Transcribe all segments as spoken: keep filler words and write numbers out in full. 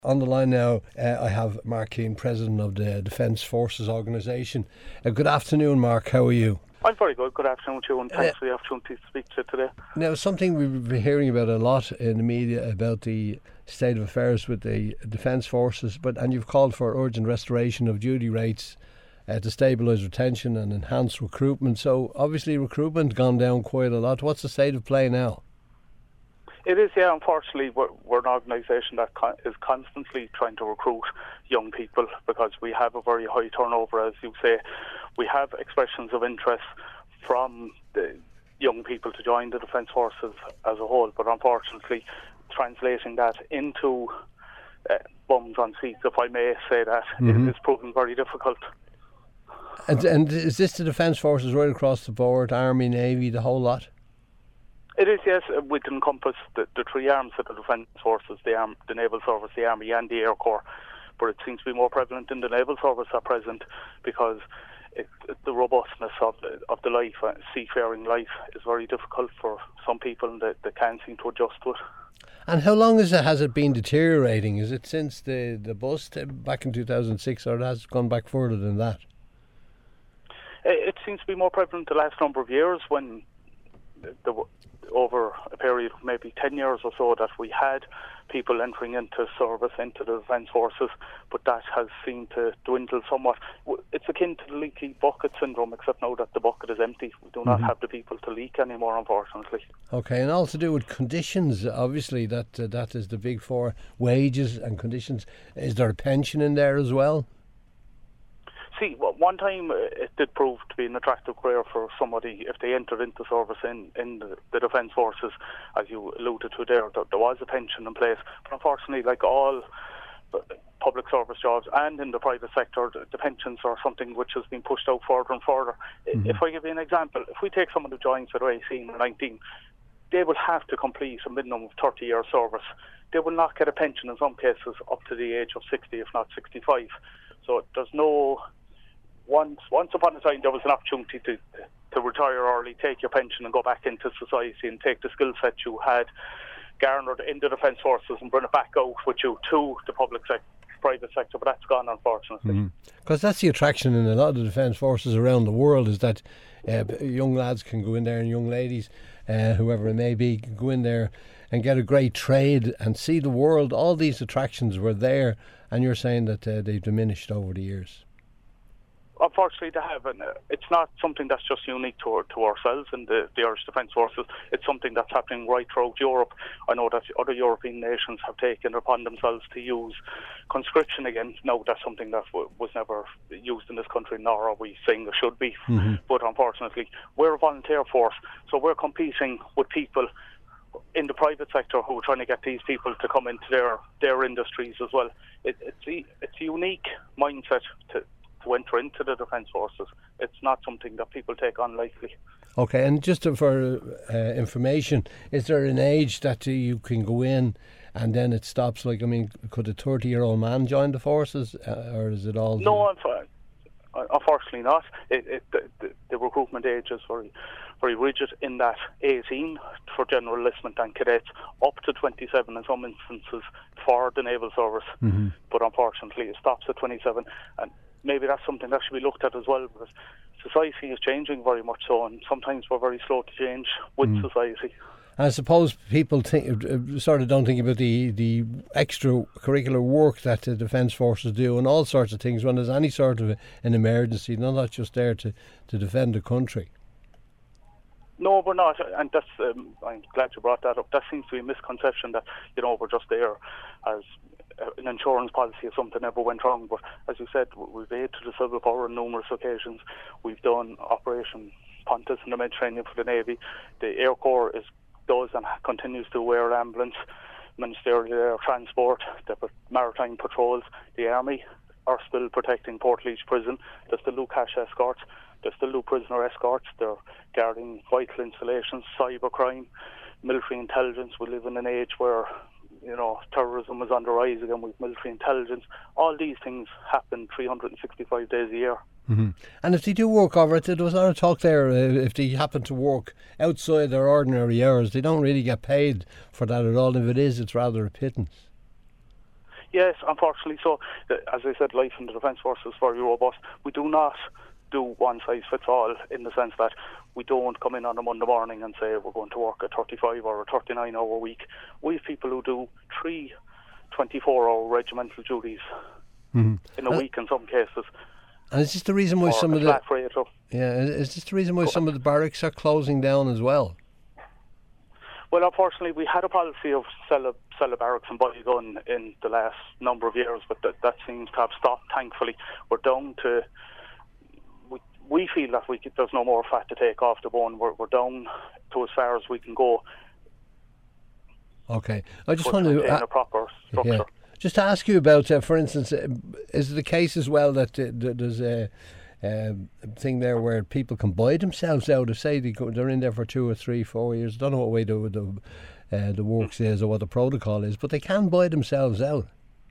On the line now, uh, I have Mark Keane, President of the Defence Forces Organisation. Uh, good afternoon, Mark. How are you? I'm very good. Good afternoon to you, and thanks uh, for the opportunity to speak to you today. Now, something we've been hearing about a lot in the media about the state of affairs with the Defence Forces, but and you've called for urgent restoration of duty rates uh, to stabilise retention and enhance recruitment. So, obviously, recruitment gone down quite a lot. What's the state of play now? It is, yeah. Unfortunately, we're, we're an organisation that con- is constantly trying to recruit young people because we have a very high turnover, as you say. We have expressions of interest from the young people to join the Defence Forces as a whole, but unfortunately, translating that into uh, bums on seats, if I may say that, mm-hmm. is proving very difficult. And, and is this the Defence Forces right across the board, Army, Navy, the whole lot? It is, yes. It would encompass the, the three arms of the Defence Forces, the, arm, the Naval Service, the Army and the Air Corps. But it seems to be more prevalent in the Naval Service at present because it, it, the robustness of the, of the life, uh, seafaring life, is very difficult for some people and they, they can't seem to adjust to it. And how long is it, has it been deteriorating? Is it since the, the bust back in two thousand six, or has it gone back further than that? It, it seems to be more prevalent the last number of years when the, the over a period of maybe ten years or so that we had people entering into service into the Defence Forces, but that has seemed to dwindle somewhat. It's akin to the leaky bucket syndrome, except now that the bucket is empty. We do not mm-hmm. have the people to leak anymore, unfortunately. Okay, and all to do with conditions, obviously, that uh, that is the big four, wages and conditions. Is there a pension in there as well? See, well, one time uh, it did prove to be an attractive career for somebody if they entered into service in, in the, the Defence Forces, as you alluded to there, there. There was a pension in place, but unfortunately, like all public service jobs and in the private sector, the, the pensions are something which has been pushed out further and further. Mm-hmm. If I give you an example, if we take someone who joins at eighteen or nineteen, they will have to complete a minimum of thirty years service. They will not get a pension in some cases up to the age of sixty, if not sixty-five. So there's no... Once once upon a time there was an opportunity to to retire early, take your pension and go back into society and take the skill set you had garnered in the Defence Forces and bring it back out with you to the public sector, private sector, but that's gone, unfortunately. Because mm-hmm. that's the attraction in a lot of the Defence Forces around the world, is that uh, young lads can go in there and young ladies, uh, whoever it may be, can go in there and get a great trade and see the world. All these attractions were there, and you're saying that uh, they've diminished over the years. Unfortunately, they have, and uh, it's not something that's just unique to, to ourselves in the, the Irish Defence Forces. It's something that's happening right throughout Europe. I know that other European nations have taken it upon themselves to use conscription again. No, that's something that w- was never used in this country, nor are we saying it should be. Mm-hmm. But unfortunately, we're a volunteer force, so we're competing with people in the private sector who are trying to get these people to come into their, their industries as well. It, it's, a, it's a unique mindset to to enter into the Defence Forces. It's not something that people take on lightly. Okay, and just for uh, information, is there an age that uh, you can go in and then it stops? Like, I mean, could a thirty-year-old man join the forces, uh, or is it all... No, unf- unfortunately not. It, it, the, the recruitment age is very, very rigid in that eighteen for general enlistment and cadets, up to twenty-seven in some instances for the Naval Service. Mm-hmm. But unfortunately, it stops at twenty-seven, and maybe that's something that should be looked at as well, because society is changing very much so, and sometimes we're very slow to change with mm. society. I suppose people think, uh, sort of don't think about the, the extra curricular work that the Defence Forces do and all sorts of things when there's any sort of a, an emergency. They're not just there to, to defend the country. No, we're not, and that's um, I'm glad you brought that up. That seems to be a misconception that, you know, we're just there as an insurance policy if something ever went wrong. But as you said, we've aided to the civil power on numerous occasions. We've done Operation Pontus in the Mediterranean for the Navy. The Air Corps is does and continues to wear ambulance, Ministerial Air Transport, the maritime patrols. The Army are still protecting Portlaoise Prison. They still do cash escorts. They still do prisoner escorts. They're guarding vital installations, cybercrime, military intelligence. We live in an age where, you know, terrorism is on the rise again with military intelligence. All these things happen three hundred sixty-five days a year. Mm-hmm. And if they do work over it, there was a lot of talk there, uh, if they happen to work outside their ordinary hours, they don't really get paid for that at all. If it is, it's rather a pittance. Yes, unfortunately. So, uh, as I said, life in the Defence Force is very robust. We do not do one size fits all, in the sense that we don't come in on a Monday morning and say we're going to work a thirty-five or a thirty-nine hour week. We have people who do three twenty-four hour regimental duties mm-hmm. in a uh, week in some cases. And is this the reason why some of the of, yeah is this the reason why some of the barracks are closing down as well? Well, unfortunately, we had a policy of sell a, sell a barracks and buy a gun in the last number of years, but that, that seems to have stopped. Thankfully, we're down to. We, we feel that we could, there's no more fat to take off the bone. We're, we're down to as far as we can go. Okay, I just want to uh, a proper structure. Yeah. Just to ask you about, uh, for instance, uh, is it the case as well that uh, there's a, a thing there where people can buy themselves out? If say they go, they're in there for two or three, four years. I don't know what way the the, uh, the works is or what the protocol is, but they can buy themselves out.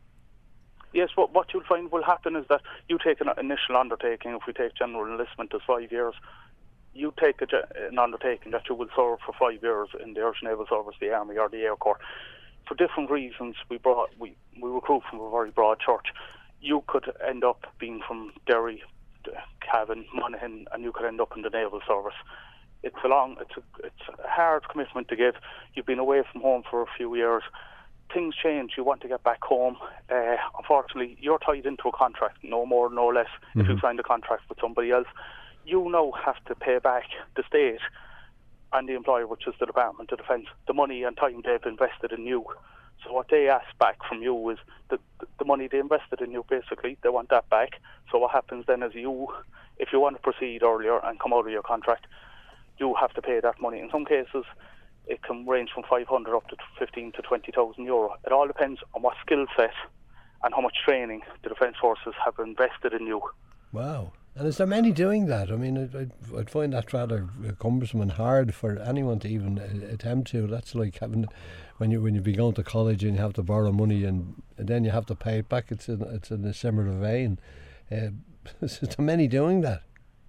Yes, what what you'll find will happen is that you take an initial undertaking. If we take general enlistment as five years, you take a, an undertaking that you will serve for five years in the Irish Naval Service, the Army or the Air Corps. For different reasons, we brought we, we recruit from a very broad church. You could end up being from Derry, Cavan, Monaghan, and you could end up in the Naval Service. It's a long, it's a, it's a hard commitment to give. You've been away from home for a few years. Things change. You want to get back home. Uh, unfortunately, you're tied into a contract, no more, no less. Mm-hmm. If you signed a contract with somebody else, you now have to pay back the state and the employer, which is the Department of Defence, the money and time they've invested in you. So what they ask back from you is the, the money they invested in you, basically, they want that back. So what happens then is you, if you want to proceed earlier and come out of your contract, you have to pay that money. In some cases, it can range from five hundred up to fifteen to twenty thousand euro. It all depends on what skill set and how much training the Defence Forces have invested in you. Wow. And is there many doing that? I mean, I'd, I'd find that rather cumbersome and hard for anyone to even attempt to. That's like having, when you when you be going to college and you have to borrow money and, and then you have to pay it back. It's in, it's in a similar vein. Uh, is there many doing that?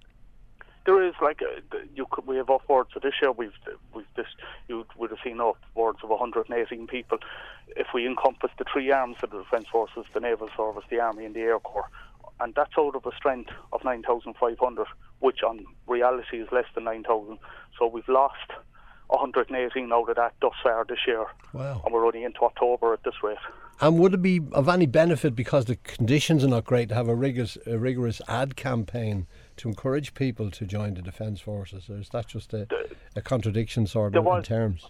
There is, like, uh, you could, we have upwards of this year, we've, we've this, you would have seen upwards of one hundred eighteen people. If we encompass the three arms of the Defence Forces, the Naval Service, the Army and the Air Corps, and that's out of a strength of nine thousand five hundred, which on reality is less than nine thousand. So we've lost one hundred eighteen out of that thus far this year. Wow. And we're only into October at this rate. And would it be of any benefit, because the conditions are not great, to have a rigorous, a rigorous ad campaign to encourage people to join the Defence Forces? Or is that just a, a contradiction sort of in terms?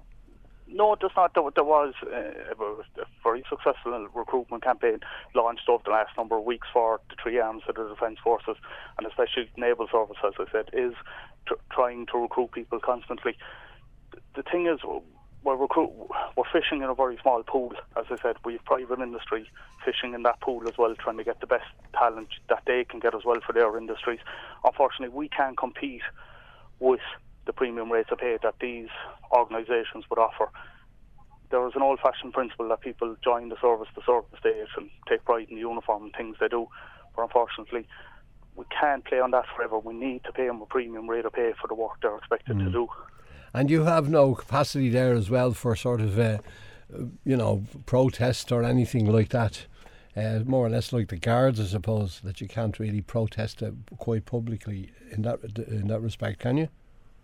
No, there's not. There, there was uh, a very successful recruitment campaign launched over the last number of weeks for the three arms of the Defence Forces, and especially the Naval Service, as I said, is tr- trying to recruit people constantly. The, the thing is, we're, recruit, we're fishing in a very small pool. As I said, we have private industry fishing in that pool as well, trying to get the best talent that they can get as well for their industries. Unfortunately, we can't compete with the premium rates of pay that these organisations would offer. There is an old-fashioned principle that people join the service to serve the state and take pride in the uniform and things they do, but unfortunately we can't play on that forever. We need to pay them a premium rate of pay for the work they're expected mm. to do. And you have no capacity there as well for sort of uh, you know, protest or anything like that, uh, more or less like the Guards, I suppose, that you can't really protest uh, quite publicly in that in that respect, can you?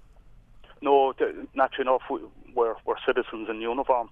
No, naturally enough, we, we're, we're citizens in uniform,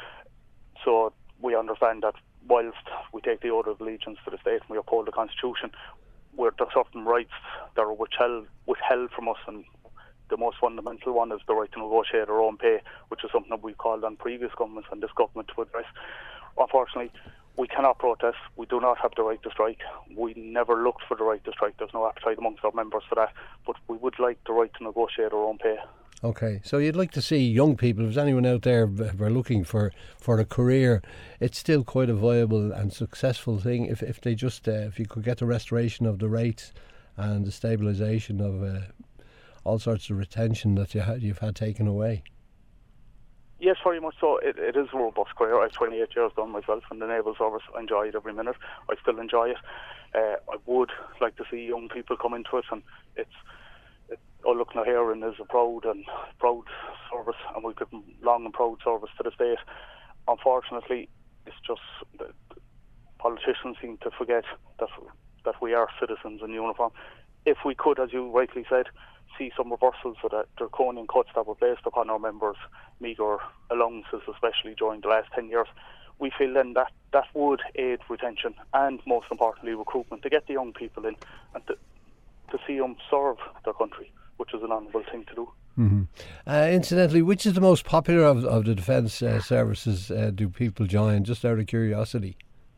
so we understand that whilst we take the oath of allegiance to the state and we uphold the Constitution, we're, there's certain rights that are withheld, withheld from us, and the most fundamental one is the right to negotiate our own pay, which is something that we've called on previous governments and this government to address. Unfortunately, we cannot protest. We do not have the right to strike. We never looked for the right to strike. There's no appetite amongst our members for that, but we would like the right to negotiate our own pay. Okay, so you'd like to see young people, if there's anyone out there who are looking for, for a career, it's still quite a viable and successful thing if if they just, uh, if you could get the restoration of the rates and the stabilisation of uh, all sorts of retention that you had, you've had taken away. Yes, very much so. It, it is a robust career. I've twenty-eight years done myself in the Naval Service. I enjoy it every minute. I still enjoy it. Uh, I would like to see young people come into it, and it's Ulluch na hÉireann is a proud and proud service, and we give long and proud service to the state. Unfortunately, it's just the, politicians seem to forget that that we are citizens in uniform. If we could, as you rightly said, see some reversals of that draconian cuts that were placed upon our members' meagre allowances, especially during the last ten years, we feel then that that would aid retention and, most importantly, recruitment, to get the young people in and to, to see them serve their country, which is an honourable thing to do. Mm-hmm. Uh, incidentally, which is the most popular of, of the defence uh, services uh, do people join, just out of curiosity?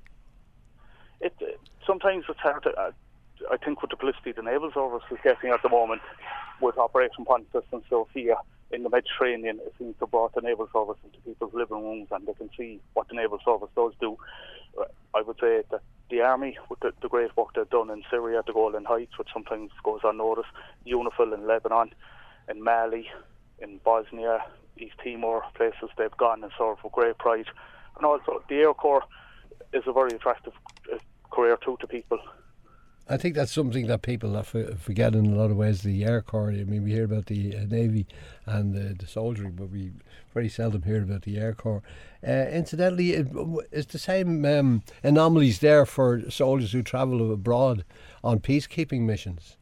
It, uh, sometimes it's hard to, uh, I think with the publicity the Naval Service is getting at the moment, with Operation Pontus and Sophia in the Mediterranean, it seems to brought the Naval Service into people's living rooms and they can see what the Naval Service does do. Uh, I would say that the Army, with the, the great work they've done in Syria, the Golan Heights, which sometimes goes unnoticed, UNIFIL in Lebanon, in Mali, in Bosnia, East Timor, places they've gone and served with great pride. And also the Air Corps is a very attractive uh, career too to people. I think that's something that people f- forget in a lot of ways, the Air Corps. I mean, we hear about the uh, Navy and uh, the soldiery, but we very seldom hear about the Air Corps. Uh, incidentally, it, is the same um, anomalies there for soldiers who travel abroad on peacekeeping missions?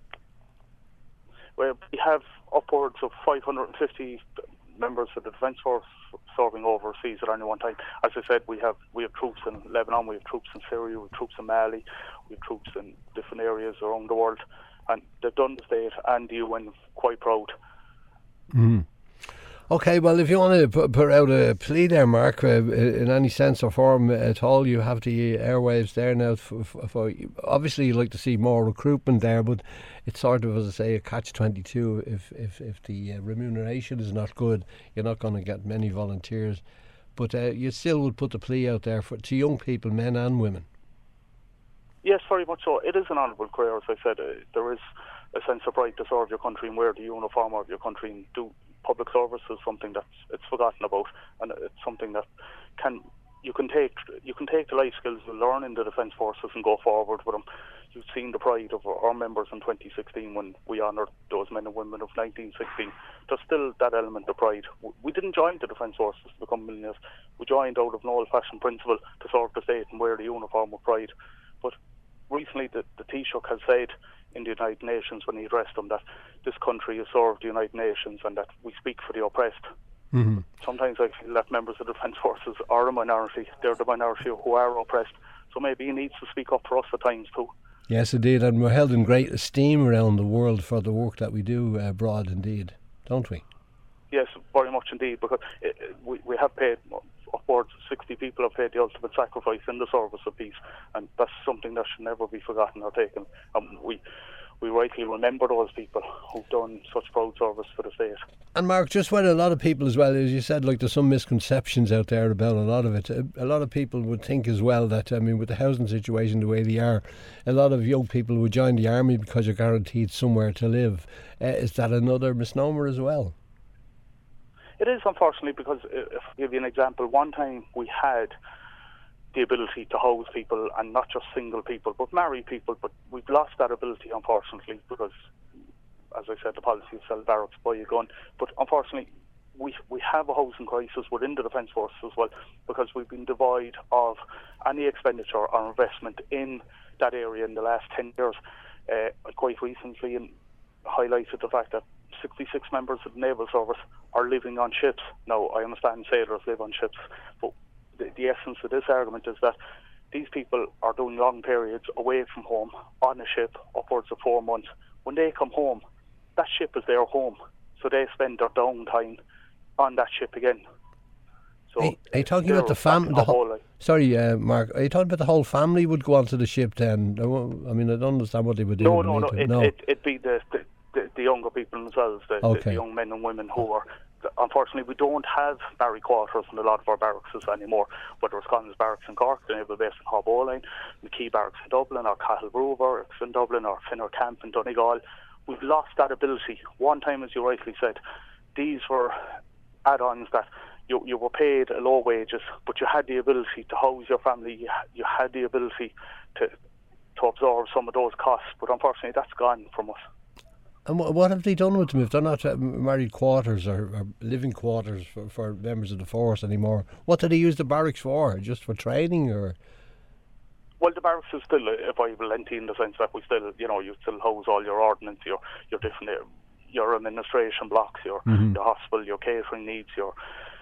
Well, we have upwards of five hundred fifty members of the Defence Force serving overseas at any one time. As I said, we have we have troops in Lebanon, we have troops in Syria, we have troops in Mali, we have troops in different areas around the world, and they've done the state and the U N quite proud. Mm. Okay, well, if you want to put, put out a plea there, Mark, uh, in any sense or form at all, you have the airwaves there now. For, for, obviously, you'd like to see more recruitment there, but it's sort of, as I say, a catch twenty-two. If if if the uh, remuneration is not good, you're not going to get many volunteers. But uh, you still would put the plea out there for to young people, men and women. Yes, very much so. It is an honourable career, as I said. Uh, there is a sense of pride to serve your country and wear the uniform of your country and do public service is something that's it's forgotten about, and it's something that can you can take you can take the life skills you learn in the Defence Forces and go forward with them. You've seen the pride of our members in twenty sixteen when we honoured those men and women of nineteen sixteen. There's still that element of pride. We didn't join the Defence Forces to become millionaires. We joined out of an old-fashioned principle to serve the state and wear the uniform with pride. But recently the, the Taoiseach has said in the United Nations when he addressed them that this country has served the United Nations and that we speak for the oppressed. Mm-hmm. Sometimes I feel that members of the Defence Forces are a minority. They're the minority who are oppressed. So maybe he needs to speak up for us at times too. Yes, indeed, and we're held in great esteem around the world for the work that we do uh, abroad, indeed, don't we? Yes, very much indeed, because it, it, we, we have paid upwards of sixty people have paid the ultimate sacrifice in the service of peace, and that's something that should never be forgotten or taken. Um, we we rightly remember those people who've done such proud service for the state. And Mark, just when a lot of people as well, as you said, like there's some misconceptions out there about a lot of it. A, a lot of people would think as well that, I mean, with the housing situation the way they are, a lot of young people would join the army because you're guaranteed somewhere to live. Uh, is that another misnomer as well? It is, unfortunately, because if I give you an example, one time we had the ability to house people, and not just single people, but married people, but we've lost that ability, unfortunately, because, as I said, the policy is sell barracks, buy a gun. But unfortunately, we we have a housing crisis within the Defence Force as well, because we've been devoid of any expenditure or investment in that area in the last ten years. Uh, quite recently, and highlighted the fact that sixty-six members of the Naval Service are living on ships. Now, I understand sailors live on ships, but the, the essence of this argument is that these people are doing long periods away from home on a ship, upwards of four months. When they come home, that ship is their home, so they spend their downtime on that ship again. So, are, are you talking about the family? The whole, sorry, uh, Mark. Are you talking about the whole family would go onto the ship then? I mean, I don't understand what they would do. No, no, no. It, no. It, it'd be the, the The, the younger people themselves, the, okay. the, the young men and women who are. Unfortunately, we don't have barrack quarters in a lot of our barracks anymore. Whether it's Collins Barracks in Cork, the Naval Base in Haulbowline, the Key Barracks in Dublin, or Cattlebrew Barracks in Dublin, or Finner Camp in Donegal, we've lost that ability. One time, as you rightly said, these were add-ons that you you were paid a low wages, but you had the ability to house your family. You, you had the ability to to absorb some of those costs. But unfortunately, that's gone from us. And what have they done with them if they're not married quarters or, or living quarters for, for members of the force anymore? What do they use the barracks for? Just for training, or? Well, the barracks is still a viable entity in the sense that we still, you know, you still house all your ordnance, your your different, your administration blocks, your mm-hmm. your hospital, your catering needs, your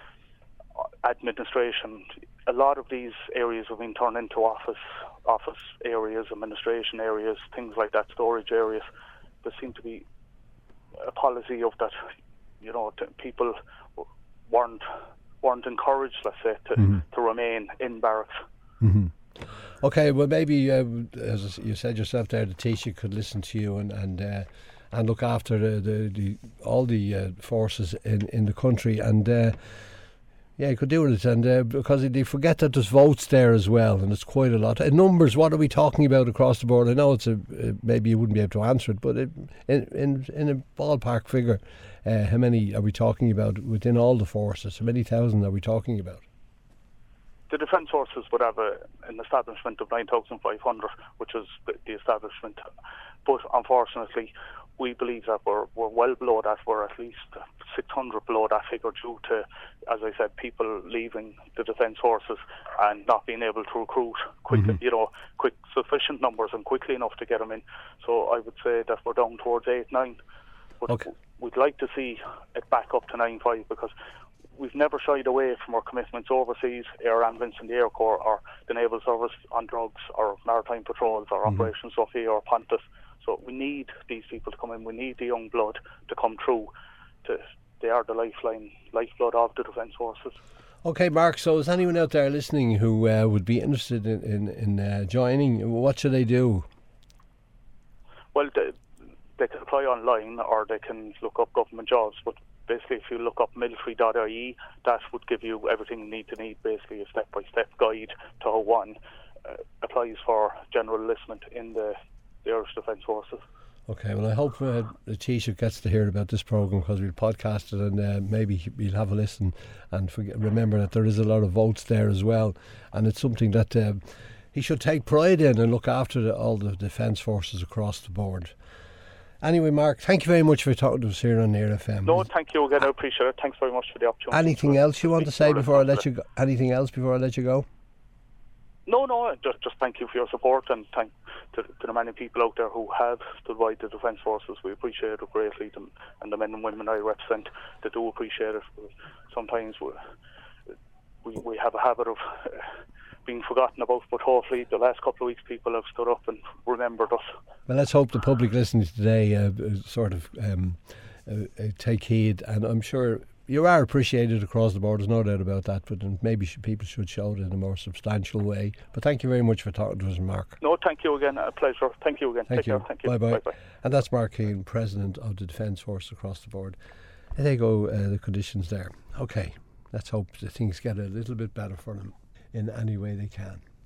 administration. A lot of these areas have been turned into office office areas, administration areas, things like that, storage areas. There seemed to be a policy of that, you know, people weren't weren't encouraged, let's say, to, mm-hmm. to remain in barracks. Mm-hmm. Okay, well, maybe uh, as you said yourself there, the Taoiseach could listen to you and and uh, and look after the, the, the all the uh, forces in, in the country, and uh, yeah, he could do it, and uh, because they forget that there's votes there as well, and it's quite a lot. In numbers, what are we talking about across the board? I know it's a uh, maybe you wouldn't be able to answer it, but it, in in in a ballpark figure, uh, how many are we talking about within all the forces? How many thousand are we talking about? The Defence Forces would have a, an establishment of nine thousand five hundred, which is the, the establishment. But unfortunately, we believe that we're, we're well below that. We're at least six hundred below that figure due to, as I said, people leaving the Defence Forces and not being able to recruit quickly, mm-hmm. you know, quick sufficient numbers and quickly enough to get them in. So I would say that we're down towards eight, nine. But okay. we'd like to see it back up to nine, five, because we've never shied away from our commitments overseas, Air Ambulance and the Air Corps, or the Naval Service on drugs, or Maritime Patrols, or mm-hmm. Operation Sophia, or Pontus. So we need these people to come in. We need the young blood to come through. To, they are the lifeline, lifeblood of the Defence Forces. Okay, Mark, so is anyone out there listening who uh, would be interested in, in, in uh, joining? What should they do? Well, they, they can apply online, or they can look up government jobs, but basically, if you look up military dot I E, that would give you everything you need to need, basically a step-by-step guide to how one uh, applies for general enlistment in the, the Irish Defence Forces. Okay, well, I hope uh, the Taoiseach gets to hear about this programme, because we'll podcast it, and uh, maybe we'll have a listen and forget, remember that there is a lot of votes there as well, and it's something that uh, he should take pride in and look after the, all the Defence Forces across the board. Anyway, Mark, thank you very much for talking to us here on Air F M. No, thank you again. I appreciate it. Thanks very much for the opportunity. Anything else you want to say before I let you go? Anything else before I let you go? No, no. Just, just thank you for your support, and thank to, to the many people out there who have stood by the Defence Forces. We appreciate it greatly, and the men and women I represent, they do appreciate it. Sometimes we we, we have a habit of Uh, being forgotten about, but hopefully the last couple of weeks people have stood up and remembered us. Well, let's hope the public listening today uh, sort of um, uh, uh, take heed, and I'm sure you are appreciated across the board, there's no doubt about that, but maybe sh- people should show it in a more substantial way. But thank you very much for talking to us, Mark. No, thank you again, a pleasure. Thank you again. Thank Take you. care. Thank you. Bye-bye. Bye-bye. And that's Mark Keane, President of the Defence Force across the board. And there you go, uh, the conditions there. Okay, let's hope that things get a little bit better for them in any way they can.